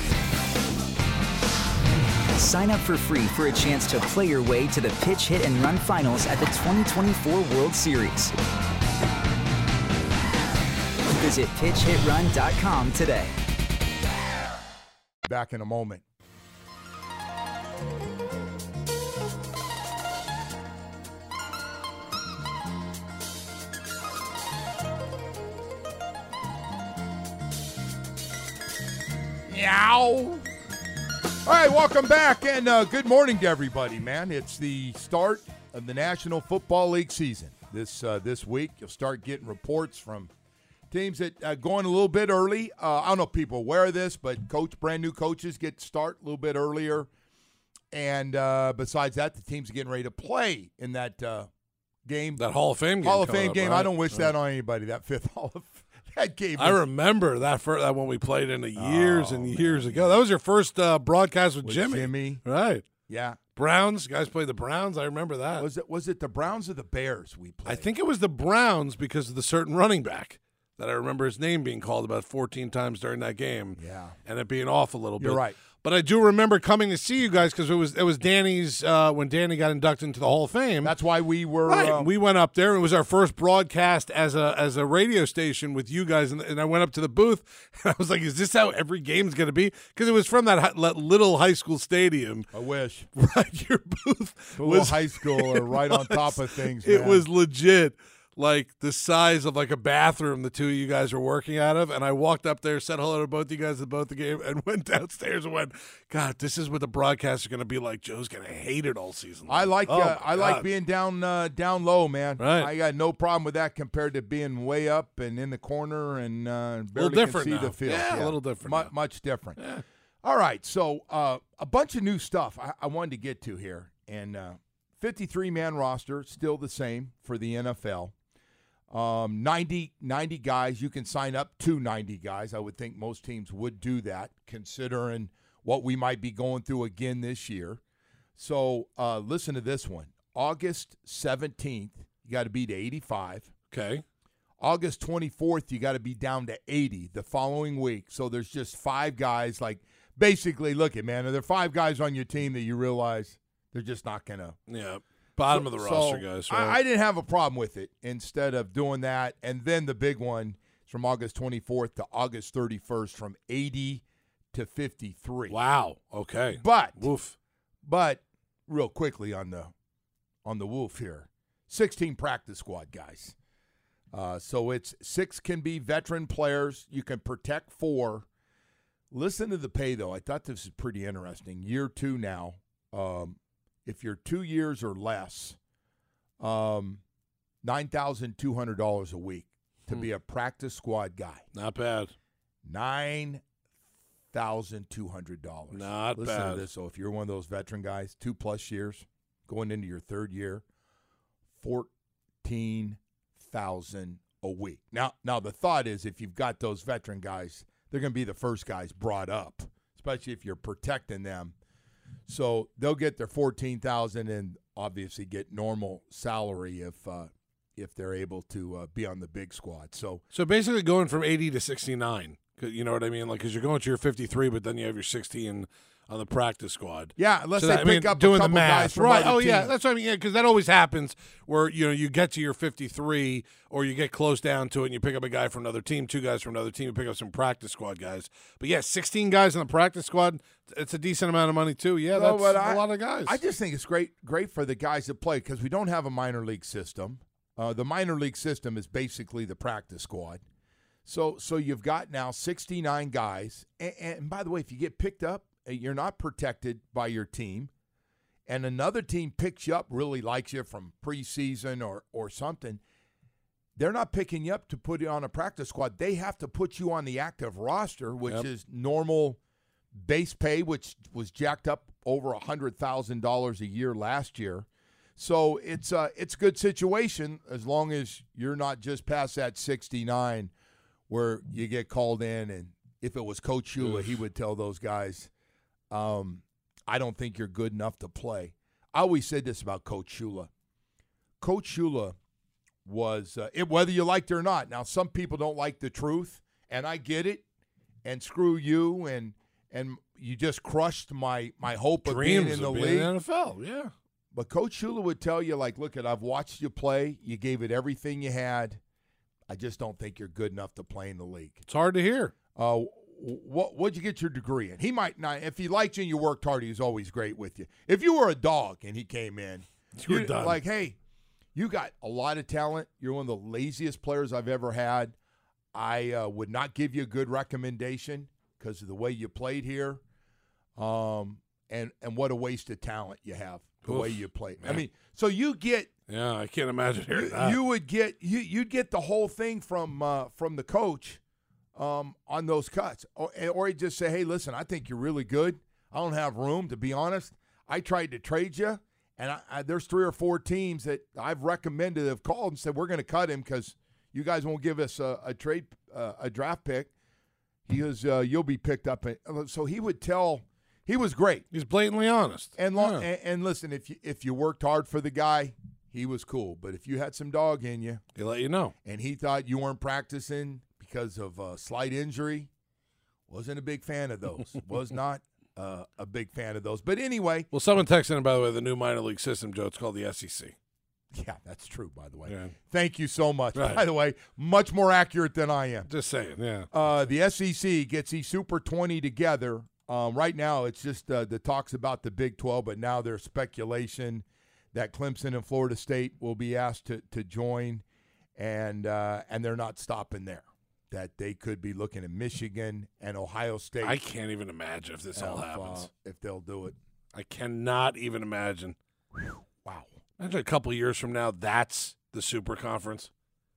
Sign up for free for a chance to play your way to the Pitch, Hit, and Run finals at the twenty twenty-four World Series. Visit pitch hit run dot com today. Back in a moment. Yow. All right, welcome back, and uh, good morning to everybody, man. It's the start of the National Football League season. This uh, this week, you'll start getting reports from teams that uh, going a little bit early. Uh, I don't know if people are aware of this, but coach, brand new coaches get to start a little bit earlier. And uh, besides that, the teams are getting ready to play in that uh, game. That Hall of Fame game. Hall of Fame up, game. right? I don't wish right. that on anybody, that fifth Hall of that game. I was, remember that for that when we played in the years Oh, and man. years ago. That was your first uh, broadcast with, with Jimmy. Jimmy. Right. Yeah. Browns. You guys played the Browns. I remember that. Was it was it the Browns or the Bears we played? I think it was the Browns because of the certain running back that I remember his name being called about fourteen times during that game. Yeah. And it being off a little bit. You're right. But I do remember coming to see you guys because it was it was Danny's uh, when Danny got inducted into the Hall of Fame. That's why we were. Right. Uh, we went up there. It was our first broadcast as a as a radio station with you guys, and, and I went up to the booth. And I was like, "Is this how every game's going to be?" Because it was from that, hi- that little high school stadium. I wish. Right, your booth the was high school or right on top of things. It man. was legit. Like the size of like a bathroom the two of you guys were working out of. And I walked up there, said hello to both you guys at both the game, and went downstairs and went, God, this is what the broadcasts are going to be like. Joe's going to hate it all season long. I like oh, uh, I God. like being down uh, down low, man. Right. I got no problem with that compared to being way up and in the corner and uh, barely different can see now. the field. Yeah, a little different Mu- now. much different. Yeah. All right, so uh, a bunch of new stuff I, I wanted to get to here. And uh, fifty-three man roster, still the same for the N F L. Um, ninety, ninety guys. You can sign up to ninety guys. I would think most teams would do that, considering what we might be going through again this year. So uh, listen to this one. August seventeenth, you got to be to eighty-five. Okay. August twenty-fourth, you got to be down to eighty the following week. So there's just five guys. Like, basically, look at, man, are there five guys on your team that you realize they're just not going to. Yeah. Bottom So- of the so roster, guys. Right? I, I didn't have a problem with it instead of doing that. And then the big one is from August twenty-fourth to August thirty-first from eighty to fifty-three. Wow. Okay. But, Woof. but real quickly on the on the Wolf here, sixteen practice squad guys. Uh, so it's six can be veteran players. You can protect four. Listen to the pay, though. I thought this is pretty interesting. Year two now. Um, if you're two years or less, um, nine thousand two hundred dollars a week to Hmm. be a practice squad guy. Not bad. nine thousand two hundred dollars. Not Listen bad. to this. So if you're one of those veteran guys, two plus years, going into your third year, fourteen thousand a week. Now, now the thought is if you've got those veteran guys, they're going to be the first guys brought up, especially if you're protecting them. So they'll get their fourteen thousand and obviously get normal salary if uh, if they're able to uh, be on the big squad. So So basically going from eighty to sixty-nine. 'Cause you know what I mean? Like, because you're going to your fifty-three, but then you have your sixteen on the practice squad. yeah, unless So they that- pick I mean, up doing a couple the math, guys from right? other Oh yeah, teams. that's what I mean. Yeah, because that always happens where you know you get to your fifty-three, or you get close down to it, and you pick up a guy from another team, two guys from another team, you pick up some practice squad guys. But yeah, sixteen guys on the practice squad, it's a decent amount of money too. Yeah, No, that's but a I- lot of guys. I just think it's great, great for the guys that play because we don't have a minor league system. Uh, the minor league system is basically the practice squad. So, so you've got now sixty-nine guys, and, and by the way, if you get picked up, uh, you're not protected by your team, and another team picks you up, really likes you from preseason or or something, they're not picking you up to put you on a practice squad. They have to put you on the active roster, which Yep. is normal base pay, which was jacked up over one hundred thousand dollars a year last year. So it's a, it's a good situation as long as you're not just past that sixty-nine where you get called in. And if it was Coach Shula, he would tell those guys, um, I don't think you're good enough to play. I always said this about Coach Shula. Coach Shula was, uh, it, whether you liked it or not, now some people don't like the truth, and I get it, and screw you, and and you just crushed my, my hope of Dreams being in the of league. being in the N F L, yeah. But Coach Shula would tell you, like, look, I've watched you play. You gave it everything you had. I just don't think you're good enough to play in the league. It's hard to hear. Uh, what what'd you get your degree in? He might not. If he liked you and you worked hard, he was always great with you. If you were a dog and he came in, You were you'd- done. like, hey, you got a lot of talent. You're one of the laziest players I've ever had. I uh, would not give you a good recommendation because of the way you played here. Um, and and what a waste of talent you have the Oof, way you play. I man. mean, so you get Yeah, I can't imagine hearing you, that. you would get you you'd get the whole thing from uh, from the coach um, on those cuts, or or he'd just say, hey, listen, I think you're really good. I don't have room, to be honest. I tried to trade you, and I, I, there's three or four teams that I've recommended have called and said we're going to cut him because you guys won't give us a, a trade uh, a draft pick. He goes, uh, you'll be picked up. So he would tell. He was great. He's blatantly honest. And, lo- Yeah. and and listen, if you if you worked hard for the guy, he was cool. But if you had some dog in you, He'll let you know. and he thought you weren't practicing because of a slight injury, wasn't a big fan of those. Was not uh, a big fan of those. But anyway, Well, someone texted in, by the way, the new minor league system, Joe. It's called the S E C. yeah, that's true. By the way, Yeah. thank you so much. Right. By the way, much more accurate than I am. Just saying, yeah. Uh, the S E C gets the Super twenty together. Um, right now, it's just uh, the talks about the Big twelve, but now there's speculation that Clemson and Florida State will be asked to, to join, and uh, and they're not stopping there. That they could be looking at Michigan and Ohio State. I can't even imagine if this all if, uh, happens. if they'll do it. I cannot even imagine. Wow. Imagine a couple years from now, that's the super conference.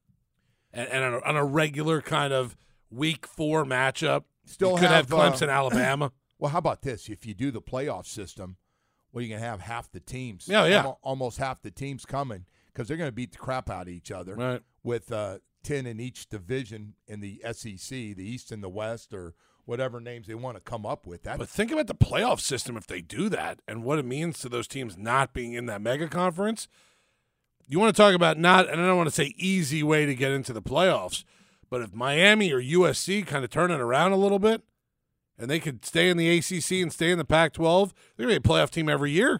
And, and on, a, on a regular kind of week four matchup, Still you could have, have, uh, Clemson, Alabama. Well, how about this? If you do the playoff system, well, you can have half the teams. Yeah, yeah. almo- Almost half the teams coming because they're going to beat the crap out of each other. Right. With uh, ten in each division in the S E C, the East and the West, or whatever names they want to come up with. That But think about the playoff system if they do that and what it means to those teams not being in that mega conference. You want to talk about not, and I don't want to say easy way to get into the playoffs, but if Miami or U S C kind of turn it around a little bit and they could stay in the A C C and stay in the Pac twelve, they're going to be a playoff team every year.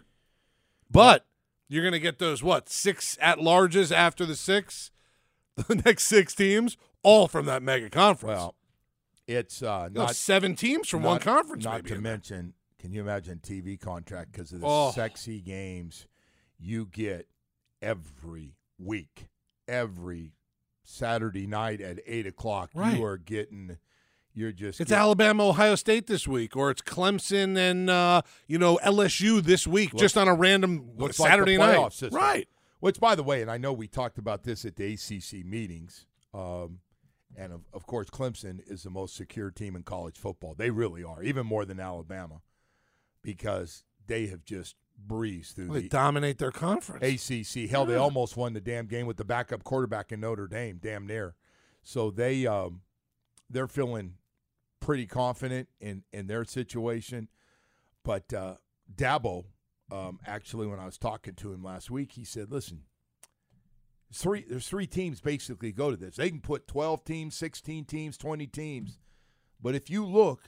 But you're going to get those, what, six at-larges after the six? The next six teams, all from that mega conference. well, it's uh, No, not seven teams from not, one conference. Not maybe to in there. mention, can you imagine T V contract because of the Oh. sexy games you get every week, every Saturday night at eight o'clock. Right. You are getting. You're just. It's getting, Alabama, Ohio State this week, or it's Clemson and uh, you know L S U this week, Looks- just on a random looks Saturday like the playoff night. system. Right. Which, by the way, and I know we talked about this at the A C C meetings, um, and of, of course, Clemson is the most secure team in college football. They really are, even more than Alabama, because they have just breezed through Well, they the dominate their conference. A C C. Hell, they Yeah. almost won the damn game with the backup quarterback in Notre Dame, damn near. So they um, they're feeling pretty confident in, in their situation. But uh, Dabo, um, actually, when I was talking to him last week, he said, listen, there's three, there's three teams basically go to this. They can put twelve teams, sixteen teams, twenty teams. But if you look,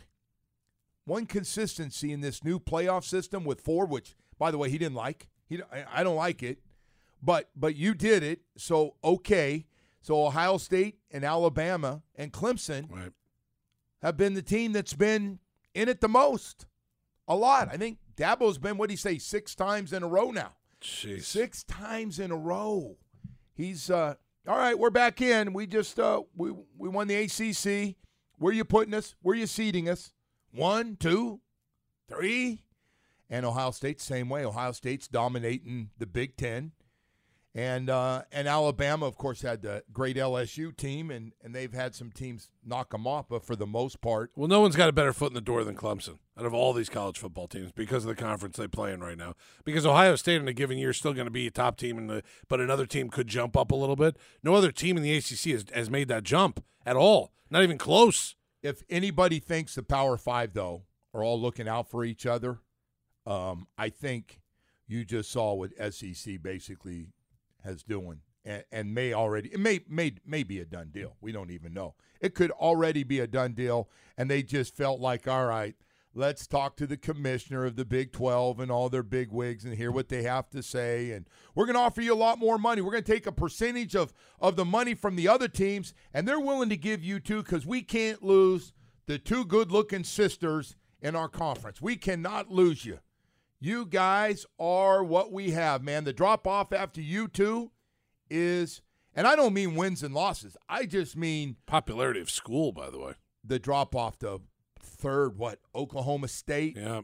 one consistency in this new playoff system with four, which, by the way, he didn't like. He, I, I don't like it. But but you did it, so okay. So Ohio State and Alabama and Clemson Right. have been the team that's been in it the most. A lot. I think Dabo's been, what do you say, six times in a row now. Jeez. Six times in a row. He's, uh, all right, we're back in. We just, uh, we, we won the A C C. Where you putting us? Where you seating us? One, two, three? And Ohio State, same way. Ohio State's dominating the Big Ten. And uh, and Alabama, of course, had the great L S U team, and, and they've had some teams knock them off, but for the most part. Well, no one's got a better foot in the door than Clemson out of all these college football teams because of the conference they play in right now. Because Ohio State in a given year is still going to be a top team, in the, but another team could jump up a little bit. No other team in the A C C has, has made that jump at all, not even close. If anybody thinks the Power Five, though, are all looking out for each other, um, I think you just saw what S E C basically – has doing and, and may already it may may may be a done deal. We don't even know. It could already be a done deal, and they just felt like, all right, let's talk to the commissioner of the Big twelve and all their big wigs and hear what they have to say. And we're going to offer you a lot more money. We're going to take a percentage of of the money from the other teams, and they're willing to give you two because we can't lose the two good-looking sisters in our conference. We cannot lose you. You guys are what we have, man. The drop-off after you two is, and I don't mean wins and losses. I just mean popularity of school, by the way. The drop-off to third, what, Oklahoma State? Yeah.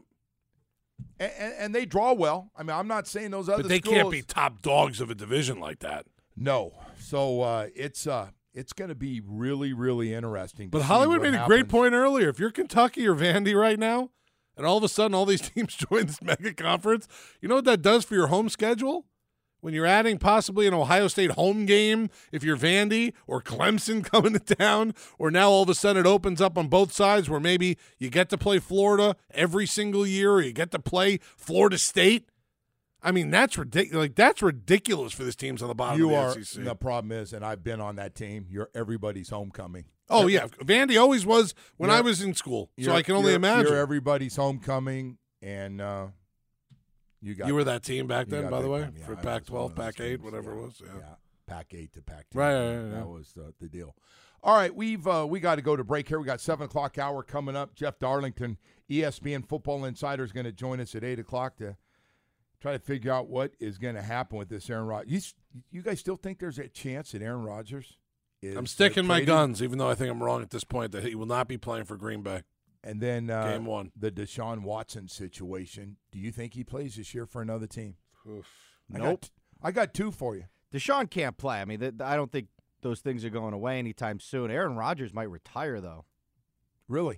And, and, and they draw well. I mean, I'm not saying those other schools. But they schools, can't be top dogs of a division like that. No. So uh, it's uh, it's going to be really, really interesting. But Hollywood made a great point earlier. If you're Kentucky or Vandy right now, and all of a sudden, all these teams join this mega conference. You know what that does for your home schedule? When you're adding possibly an Ohio State home game, if you're Vandy or Clemson coming to town, or now all of a sudden it opens up on both sides where maybe you get to play Florida every single year, or you get to play Florida State. I mean, that's ridiculous. Like that's ridiculous for these teams on the bottom you of the are, S E C. The problem is, and I've been on that team, you're everybody's homecoming. Oh, yeah. Vandy always was when you're, I was in school, so I can only you're, imagine. You're everybody's homecoming, and uh, you got You were that team back then, by the way, yeah, for Pac twelve, Pac eight, whatever yeah, it was. Yeah. yeah, Pac eight to Pac ten. Right, right, right, That yeah. was uh, the deal. All right, we've uh, we got to go to break here. We got seven o'clock hour coming up. Jeff Darlington, E S P N Football Insider, is going to join us at eight o'clock to try to figure out what is going to happen with this Aaron Rodgers. You, you guys still think there's a chance that Aaron Rodgers is I'm sticking uh, my traded? guns, even though I think I'm wrong at this point, that he will not be playing for Green Bay. And then uh, Game one. the Deshaun Watson situation. Do you think he plays this year for another team? Oof. I Nope. Got, I got two for you. Deshaun can't play. I mean, th- I don't think those things are going away anytime soon. Aaron Rodgers might retire, though. Really?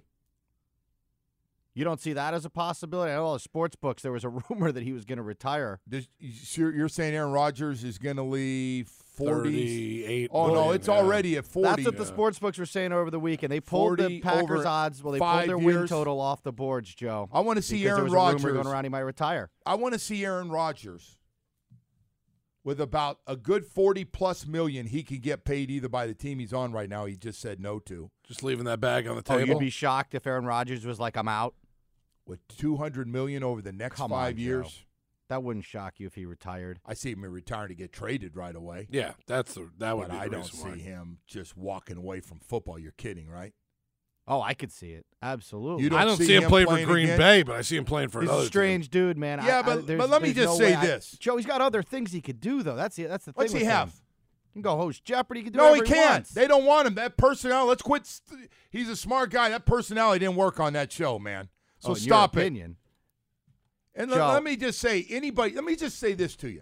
You don't see that as a possibility? I know all the sports books, there was a rumor that he was going to retire. Does, you're saying Aaron Rodgers is going to leave forty? thirty-eight Oh, no, million, it's yeah. already at forty. That's what the Yeah. sports books were saying over the weekend. They pulled the forty Packers over odds. Well, they five pulled their win years. total off the boards, Joe. I want to see because Aaron there was a rumor Rodgers. going around he might retire. I want to see Aaron Rodgers with about a good forty-plus million he could get paid either by the team he's on right now he just said no to. Just leaving that bag on the Oh, table. you'd be shocked if Aaron Rodgers was like, I'm out? With two hundred million dollars over the next Come five on, years. Joe. That wouldn't shock you if he retired. I see him retiring to get traded right away. Yeah, that's the that would But be the I don't reason see why. him just walking away from football. You're kidding, right? Oh, I could see it. Absolutely. You don't I don't see see him him playing for playing Green again? Bay, but I see him playing for He's another a strange dude, man. Yeah, I- I- but- there's- but let me there's just no say way I- this. Joe, he's got other things he could do, though. That's the, that's the thing What's with he him. have? He can go host Jeopardy. He can do No, he whatever can't. wants. They don't want him. That personality. Let's quit. St- He's a smart guy. That personality didn't work on that show, man. So Oh, in stop your it. opinion. And let, Joe. let me just say, anybody. Let me just say this to you.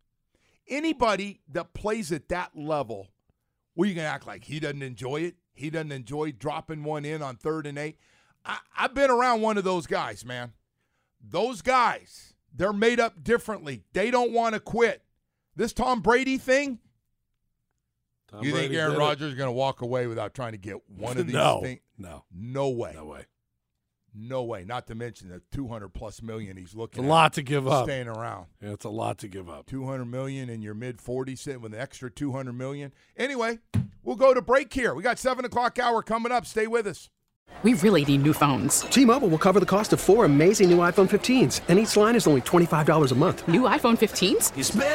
Anybody that plays at that level, well, you can act like he doesn't enjoy it. He doesn't enjoy dropping one in on third and eight. I, I've been around one of those guys, man. Those guys, they're made up differently. They don't want to quit. This Tom Brady thing. Tom you Brady think Aaron did it. Rodgers is going to walk away without trying to get one of these No. things? No. No way. No way. No way. Not to mention the two hundred plus million he's looking It's a at lot to give up. staying around. Yeah, it's a lot to give up. two hundred million in your mid forties, sitting with an extra two hundred million. Anyway, we'll go to break here. We got seven o'clock hour coming up. Stay with us. We really need new phones. T-Mobile will cover the cost of four amazing new iPhone fifteens, and each line is only twenty-five dollars a month. New iPhone fifteens?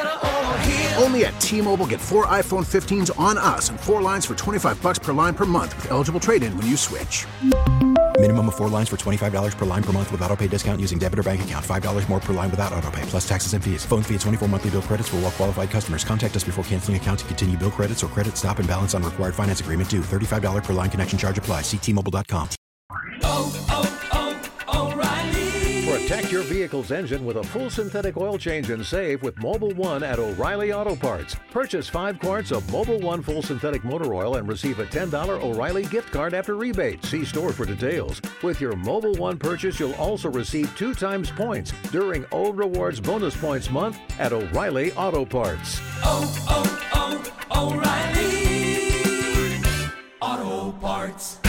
Only at T-Mobile, get four iPhone fifteens on us and four lines for twenty-five bucks per line per month with eligible trade-in when you switch. Minimum of four lines for twenty-five dollars per line per month with autopay discount using debit or bank account. five dollars more per line without autopay, plus taxes and fees. Phone fee at twenty-four monthly bill credits for well-qualified customers. Contact us before canceling account to continue bill credits or credit stop and balance on required finance agreement due. thirty-five dollars per line connection charge applies. See T Mobile dot com. Oh, oh, oh, O'Reilly. For a Protect your vehicle's engine with a full synthetic oil change and save with Mobil One at O'Reilly Auto Parts. Purchase five quarts of Mobil One full synthetic motor oil and receive a ten dollars O'Reilly gift card after rebate. See store for details. With your Mobil One purchase, you'll also receive two times points during O Rewards Bonus Points Month at O'Reilly Auto Parts. Oh, oh, oh, O'Reilly Auto Parts.